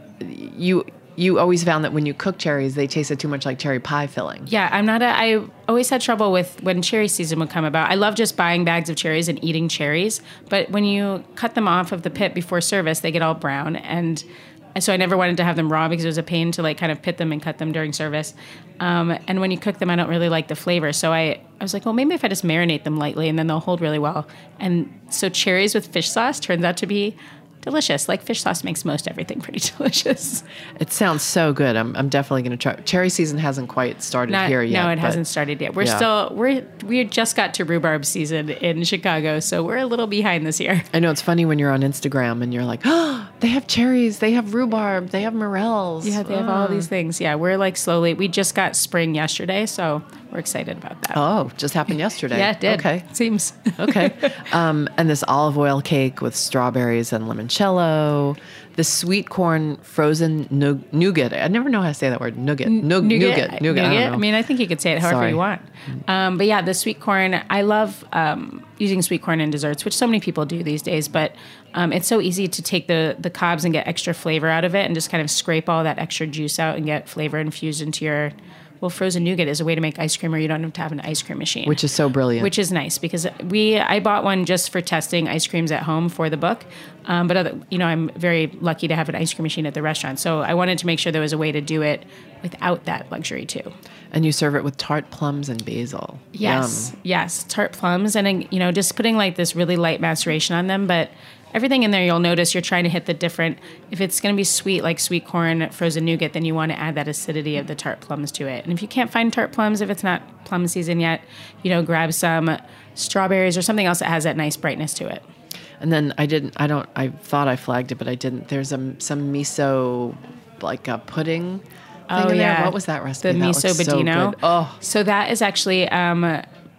you you always found that when you cook cherries, they tasted too much like cherry pie filling. Yeah, I'm not a, I always had trouble with when cherry season would come about. I love just buying bags of cherries and eating cherries, but when you cut them off of the pit before service, they get all brown. And so I never wanted to have them raw because it was a pain to like kind of pit them and cut them during service. Um, and when you cook them, I don't really like the flavor. So I, I was like, well, maybe if I just marinate them lightly and then they'll hold really well. And so cherries with fish sauce turns out to be delicious. Like fish sauce makes most everything pretty delicious. It sounds so good. I'm, I'm definitely going to try. Cherry season hasn't quite started Not, here yet. No, it but hasn't started yet. We're yeah. still, we're, we just got to rhubarb season in Chicago. So we're a little behind this year. I know it's funny when you're on Instagram and you're like, oh, they have cherries, they have rhubarb, they have morels. Yeah, they have all these things. Yeah, we're like slowly, we just got spring yesterday. So we're excited about that. Oh, just happened yesterday. Yeah, it did. Okay. Seems. Okay. Um, and this olive oil cake with strawberries and limoncello. The sweet corn frozen nu- nougat. I never know how to say that word. Nougat. Noug- nougat. Nougat. Nougat. I, don't know. I mean, I think you could say it however Sorry. you want. Um, but yeah, the sweet corn, I love um, using sweet corn in desserts, which so many people do these days. But um, it's so easy to take the, the cobs and get extra flavor out of it and just kind of scrape all that extra juice out and get flavor infused into your... Well, frozen nougat is a way to make ice cream where you don't have to have an ice cream machine. Which is so brilliant. Which is nice because we I bought one just for testing ice creams at home for the book. Um, but, other, you know, I'm very lucky to have an ice cream machine at the restaurant. So I wanted to make sure there was a way to do it without that luxury, too. And you serve it with tart plums and basil. Yes. Yum. Yes. Tart plums. And, you know, just putting like this really light maceration on them. But everything in there, you'll notice you're trying to hit the different, if it's going to be sweet, like sweet corn, frozen nougat, then you want to add that acidity of the tart plums to it. And if you can't find tart plums, if it's not plum season yet, you know, grab some strawberries or something else that has that nice brightness to it. And then I didn't, I don't, I thought I flagged it, but I didn't. There's a, some miso, like a pudding thing Oh, in yeah. there. What was that recipe? The That miso looks so budino. good. Oh, So that is actually um,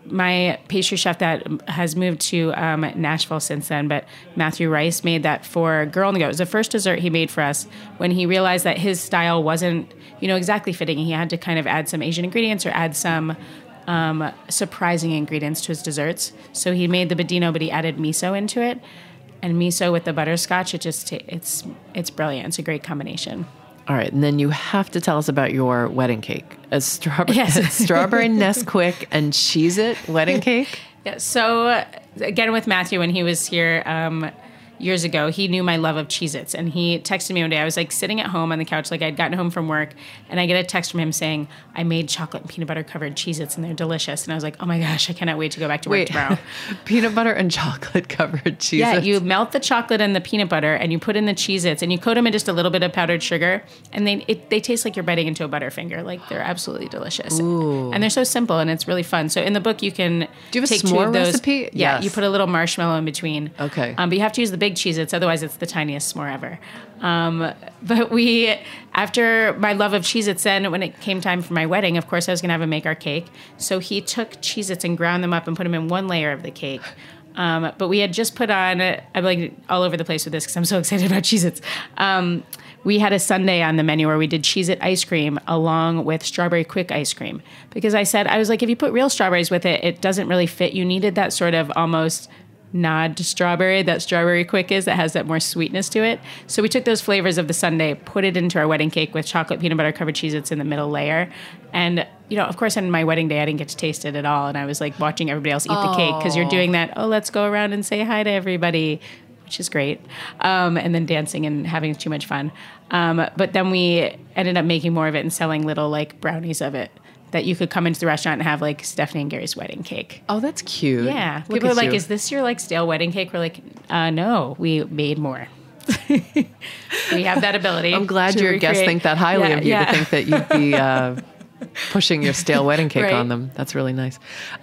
my pastry chef that has moved to um, Nashville since then, but Matthew Rice made that for Girl on the Go. It was the first dessert he made for us when he realized that his style wasn't, you know, exactly fitting. He had to kind of add some Asian ingredients or add some um, surprising ingredients to his desserts. So he made the budino, but he added miso into it. And miso with the butterscotch, it just, it's it's brilliant. It's a great combination. all right. And then you have to tell us about your wedding cake. A strawberry, Yes. strawberry Nesquik and Cheez-It wedding cake. Yeah, so uh, again with Matthew, when he was here um, years ago, he knew my love of Cheez-Its. And he texted me one day. I was like sitting at home on the couch, like I'd gotten home from work. And I get a text from him saying, I made chocolate and peanut butter covered Cheez-Its and they're delicious. And I was like, oh my gosh, I cannot wait to go back to work Wait, tomorrow. peanut butter and chocolate covered Cheez-Its. Yeah, you melt the chocolate and the peanut butter and you put in the Cheez-Its and you coat them in just a little bit of powdered sugar. And they it, they taste like you're biting into a Butterfinger. Like they're absolutely delicious. Ooh. And they're so simple and it's really fun. So in the book, you can Do you have a take two s'more of those. recipe? Yeah, Yes. you put a little marshmallow in between. Okay. Um, but you have to use the big Cheez-Its, otherwise it's the tiniest s'more ever. Um, but we, after my love of Cheez-Its, then when it came time for my wedding, of course I was going to have him make our cake. So he took Cheez-Its and ground them up and put them in one layer of the cake. Um, but we had just put on, I'm like all over the place with this because I'm so excited about Cheez-Its. Um, we had a sundae on the menu where we did Cheez-It ice cream along with strawberry quick ice cream. Because I said, I was like, if you put real strawberries with it, it doesn't really fit. You needed that sort of almost nod to strawberry that strawberry quick is that has that more sweetness to it. So we took those flavors of the sundae, put it into our wedding cake with chocolate peanut butter covered Cheez-Its in the middle layer. And, you know, of course, on my wedding day, I didn't get to taste it at all. And I was like watching everybody else eat the cake because you're doing that, oh, let's go around and say hi to everybody, which is great. Um, and then dancing and having too much fun. Um, but then we ended up making more of it and selling little like brownies of it that you could come into the restaurant and have like Stephanie and Gary's wedding cake. Oh, that's cute. Yeah. Look People are at like, you. is this your like stale wedding cake? We're like, uh, no, we made more. We have that ability. I'm glad to your guests recreate. think that highly Yeah, of you yeah. to think that you'd be uh, pushing your stale wedding cake Right. on them. That's really nice.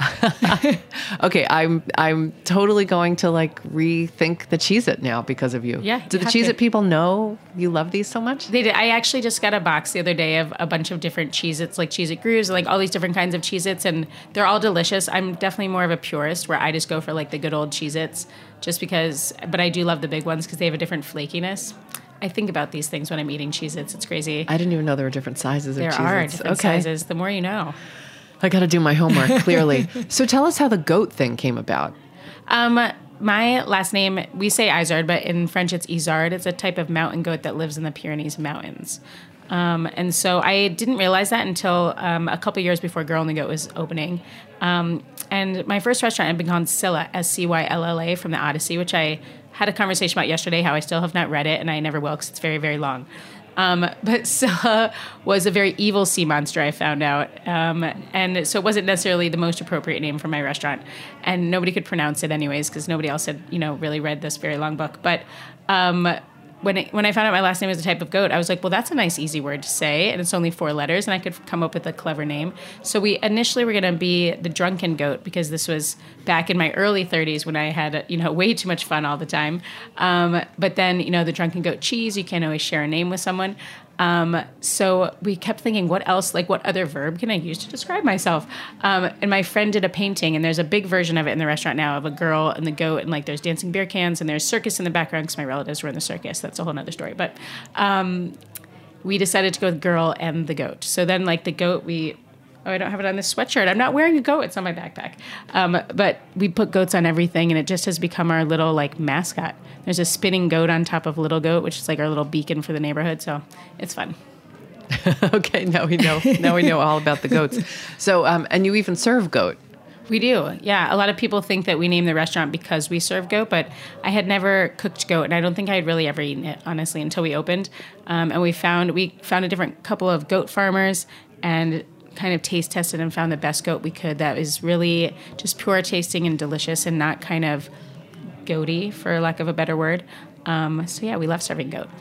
Okay, I'm I'm totally going to like rethink the Cheez-It now because of you. Yeah, Do you the have Cheez-It to. people know you love these so much? They did. I actually just got a box the other day of a bunch of different Cheez-Its, like Cheez-It Grooves, like all these different kinds of Cheez-Its, and they're all delicious. I'm definitely more of a purist where I just go for like the good old Cheez-Its just because, but I do love the big ones because they have a different flakiness. I think about these things when I'm eating Cheez-Its. It's crazy. I didn't even know there were different sizes There of are Cheez-Its. different Okay. sizes. The more you know. I got to do my homework, clearly. So tell us how the goat thing came about. Um, my last name, we say Izard, but in French it's Izard. It's a type of mountain goat that lives in the Pyrenees Mountains. Um, and so I didn't realize that until um, a couple years before Girl and the Goat was opening. Um, and my first restaurant had been called Scylla, S C Y L L A, from the Odyssey, which I had a conversation about yesterday, how I still have not read it, and I never will because it's very, very long. Um, but Scylla was a very evil sea monster, I found out. Um, and so it wasn't necessarily the most appropriate name for my restaurant. And nobody could pronounce it anyways because nobody else had, you know, really read this very long book. But um, when it, when I found out my last name was a type of goat, I was like, well, that's a nice, easy word to say. And it's only four letters, and I could come up with a clever name. So we initially were going to be the Drunken Goat because this was back in my early thirties when I had, you know, way too much fun all the time. Um, but then, you know, the Drunken Goat cheese, you can't always share a name with someone. Um, so we kept thinking, what else, like what other verb can I use to describe myself? Um, and my friend did a painting, and there's a big version of it in the restaurant now of a girl and the goat, and like there's dancing beer cans, and there's circus in the background because my relatives were in the circus. That's a whole nother story. But um, we decided to go with girl and the goat. So then like the goat, we... Oh, I don't have it on this sweatshirt. I'm not wearing a goat. It's on my backpack. Um, but we put goats on everything, and it just has become our little like mascot. There's a spinning goat on top of Little Goat, which is like our little beacon for the neighborhood. So it's fun. Okay, now we know. Now we know all about the goats. So, um, and you even serve goat. We do. Yeah. A lot of people think that we named the restaurant because we serve goat, but I had never cooked goat, and I don't think I had really ever eaten it, honestly, until we opened. Um, and we found we found a different couple of goat farmers and kind of taste tested and found the best goat we could that is really just pure tasting and delicious and not kind of goaty, for lack of a better word. Um, so yeah, we love serving goat.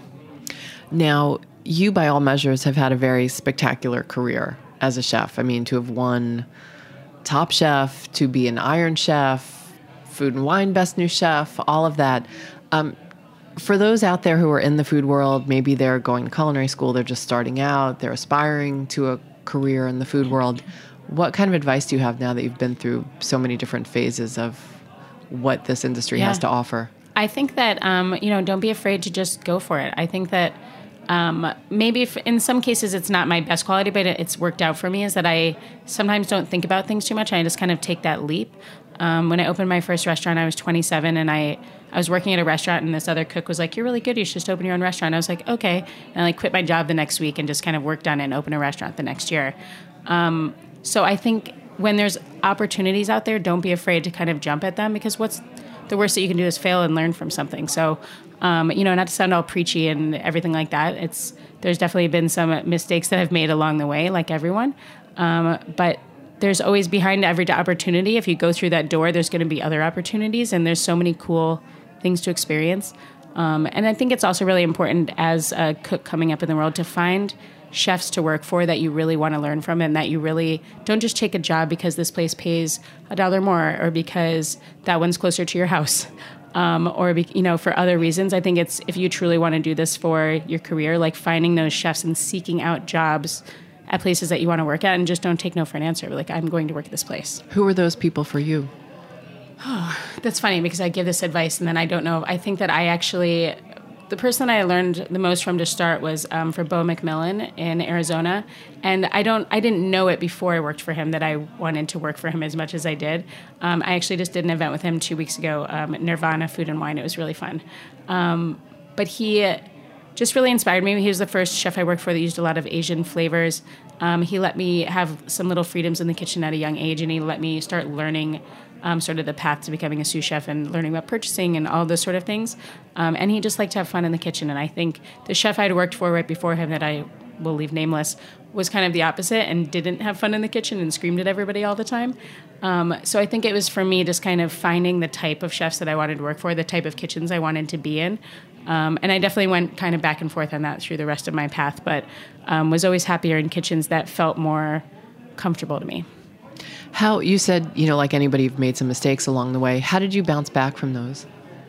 Now, you by all measures have had a very spectacular career as a chef. I mean, to have won Top Chef, to be an Iron Chef, Food and Wine Best New Chef, all of that. Um, for those out there who are in the food world, maybe they're going to culinary school, they're just starting out, they're aspiring to a career in the food world. What kind of advice do you have now that you've been through so many different phases of what this industry Yeah. has to offer? I think that, um, you know, don't be afraid to just go for it. I think that um, maybe if, in some cases it's not my best quality, but it, it's worked out for me, is that I sometimes don't think about things too much. I just kind of take that leap. Um, when I opened my first restaurant, I was twenty-seven, and I, I was working at a restaurant, and this other cook was like, you're really good. You should just open your own restaurant. I was like, okay. And I like quit my job the next week and just kind of worked on it and opened a restaurant the next year. Um, so I think when there's opportunities out there, don't be afraid to kind of jump at them, because what's the worst that you can do is fail and learn from something. So, um, you know, not to sound all preachy and everything like that. It's, there's definitely been some mistakes that I've made along the way, like everyone. Um, but there's always behind every opportunity. If you go through that door, there's going to be other opportunities, and there's so many cool things to experience. Um, and I think it's also really important as a cook coming up in the world to find chefs to work for that you really want to learn from, and that you really don't just take a job because this place pays a dollar more, or because that one's closer to your house, um, or be, you know, for other reasons. I think it's, if you truly want to do this for your career, like finding those chefs and seeking out jobs at places that you want to work at, and just don't take no for an answer. Like, I'm going to work at this place. Who are those people for you? That's funny because I give this advice and then I don't know. I think that I actually, the person that I learned the most from to start was um, for Bo McMillan in Arizona. And I don't, I didn't know it before I worked for him that I wanted to work for him as much as I did. Um, I actually just did an event with him two weeks ago, um, at Nirvana Food and Wine. It was really fun. Um, but he just really inspired me. He was the first chef I worked for that used a lot of Asian flavors. Um, he let me have some little freedoms in the kitchen at a young age, and he let me start learning Um, sort of the path to becoming a sous chef and learning about purchasing and all those sort of things. Um, and he just liked to have fun in the kitchen. And I think the chef I'd worked for right before him that I we'll leave nameless, was kind of the opposite and didn't have fun in the kitchen and screamed at everybody all the time. Um, so I think it was for me just kind of finding the type of chefs that I wanted to work for, the type of kitchens I wanted to be in. Um, and I definitely went kind of back and forth on that through the rest of my path, but um, was always happier in kitchens that felt more comfortable to me. How, you said, you know, like anybody, you've made some mistakes along the way. How did you bounce back from those?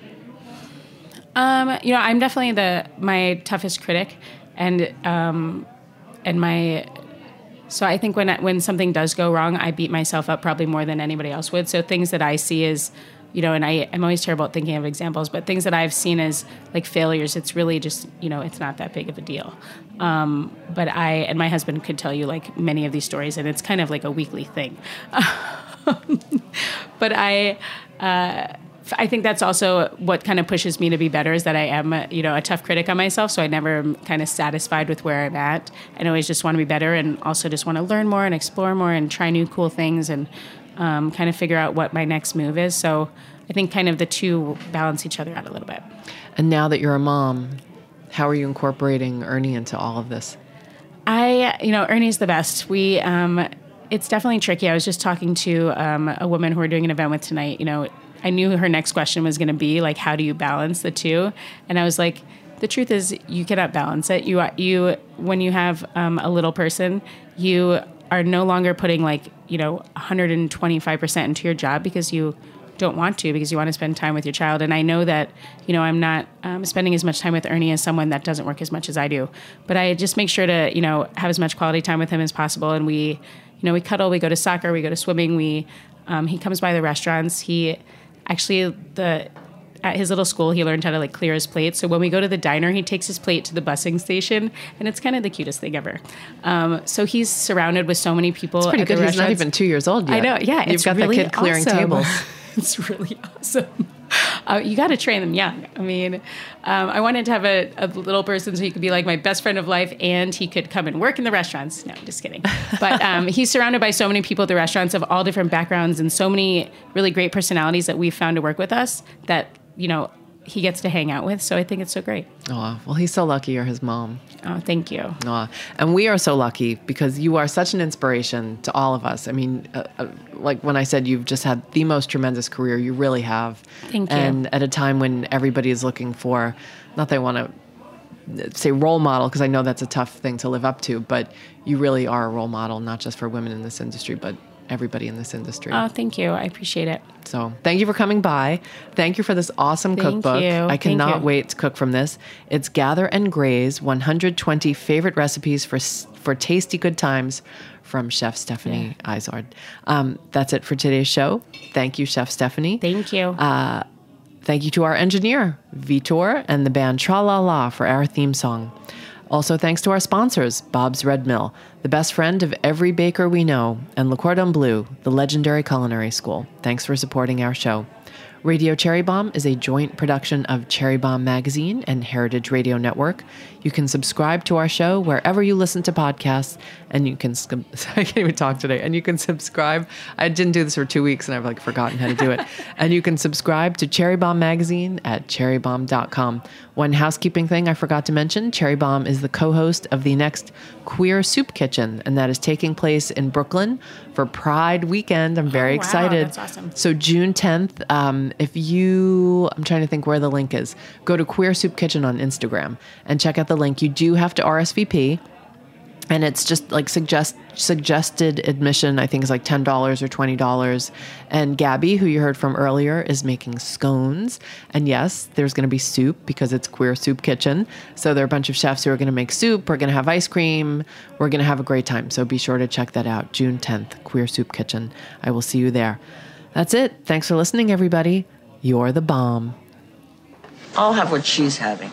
Um, you know, I'm definitely the my toughest critic, and um, and my so I think when when something does go wrong, I beat myself up probably more than anybody else would. So things that I see as, you know, and I I'm always terrible at thinking of examples, but things that I've seen as like failures, it's really just, you know, it's not that big of a deal. Um, but I and my husband could tell you like many of these stories, and it's kind of like a weekly thing. But I. Uh, I think that's also what kind of pushes me to be better, is that I am, a, you know, a tough critic on myself. So I never am kind of satisfied with where I'm at. I always just want to be better, and also just want to learn more and explore more and try new cool things, and um, kind of figure out what my next move is. So I think kind of the two balance each other out a little bit. And now that you're a mom, how are you incorporating Ernie into all of this? I, you know, Ernie's the best. We, um, it's definitely tricky. I was just talking to um, a woman who we're doing an event with tonight. You know, I knew her next question was going to be like, how do you balance the two? And I was like, the truth is you cannot balance it. You, you, when you have um, a little person, you are no longer putting like, you know, one hundred twenty-five percent into your job because you don't want to, because you want to spend time with your child. And I know that, you know, I'm not um, spending as much time with Ernie as someone that doesn't work as much as I do, but I just make sure to, you know, have as much quality time with him as possible. And we, you know, we cuddle, we go to soccer, we go to swimming. We, um, he comes by the restaurants. He, Actually, the at his little school, he learned how to like clear his plate. So when we go to the diner, he takes his plate to the busing station, and it's kind of the cutest thing ever. Um, so he's surrounded with so many people. It's pretty at good. The He's not even two years old yet. I know. Yeah, you've it's got really the kid clearing awesome. tables. It's really awesome. Uh, you got to train them young. I mean, um, I wanted to have a, a little person so he could be like my best friend of life, and he could come and work in the restaurants. No, I'm just kidding. But um, he's surrounded by so many people at the restaurants of all different backgrounds and so many really great personalities that we've found to work with us that, you know, he gets to hang out with. So I think it's so great. Oh, well, he's so lucky you're his mom. Oh, thank you. Oh, and we are so lucky because you are such an inspiration to all of us. I mean, uh, uh, like when I said you've just had the most tremendous career, you really have. Thank you. And at a time when everybody is looking for, not that I want to say role model, because I know that's a tough thing to live up to, but you really are a role model, not just for women in this industry, but everybody in this industry. Oh, thank you. I appreciate it. So thank you for coming by. Thank you for this awesome Thank cookbook. you. I Thank cannot you. wait to cook from this. It's Gather and Graze, one hundred twenty favorite recipes for for tasty good times from Chef Stephanie yeah. Izard. Um, that's it for today's show. Thank you, Chef Stephanie. Thank you. Uh, thank you to our engineer, Vitor, and the band Tra La La for our theme song. Also, thanks to our sponsors, Bob's Red Mill, the best friend of every baker we know, and Le Cordon Bleu, the legendary culinary school. Thanks for supporting our show. Radio Cherry Bomb is a joint production of Cherry Bomb Magazine and Heritage Radio Network. You can subscribe to our show wherever you listen to podcasts, and you can, I can't even talk today, and you can subscribe. I didn't do this for two weeks, and I've like forgotten how to do it. And you can subscribe to Cherry Bomb Magazine at cherry bomb dot com. One housekeeping thing I forgot to mention, Cherry Bomb is the co-host of the next Queer Soup Kitchen, and that is taking place in Brooklyn for Pride Weekend. I'm very Oh, wow, excited. that's awesome. So June tenth, um, if you, I'm trying to think where the link is, go to Queer Soup Kitchen on Instagram and check out the link. You do have to R S V P, and it's just like suggest suggested admission, I think is like ten dollars or twenty dollars. And Gabby, who you heard from earlier, is making scones. And yes, there's going to be soup because it's Queer Soup Kitchen. So there are a bunch of chefs who are going to make soup. We're going to have ice cream. We're going to have a great time. So be sure to check that out. June tenth, Queer Soup Kitchen. I will see you there. That's it. Thanks for listening, everybody. You're the bomb. I'll have what she's having.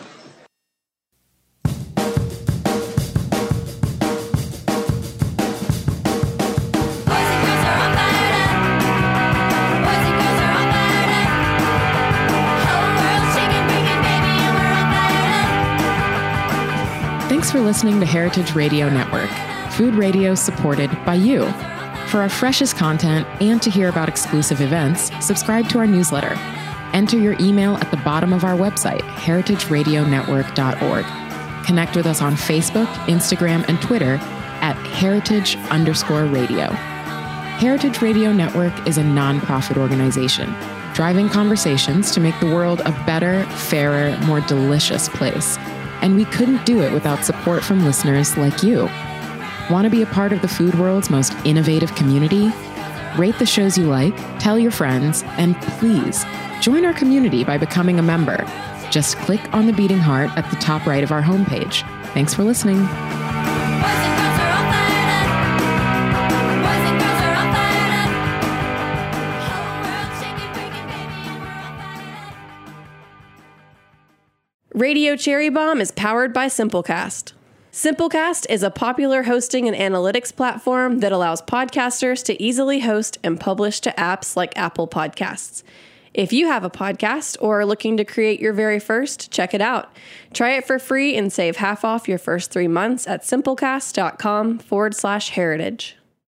Thanks for listening to Heritage Radio Network, food radio supported by you. For our freshest content and to hear about exclusive events, subscribe to our newsletter. Enter your email at the bottom of our website, heritage radio network dot org. Connect with us on Facebook, Instagram, and Twitter at heritage underscore radio. Heritage Radio Network is a nonprofit organization driving conversations to make the world a better, fairer, more delicious place. And we couldn't do it without support from listeners like you. Want to be a part of the food world's most innovative community? Rate the shows you like, tell your friends, and please join our community by becoming a member. Just click on the beating heart at the top right of our homepage. Thanks for listening. Radio Cherry Bomb is powered by Simplecast. Simplecast is a popular hosting and analytics platform that allows podcasters to easily host and publish to apps like Apple Podcasts. If you have a podcast or are looking to create your very first, check it out. Try it for free and save half off your first three months at simplecast.com forward slash heritage.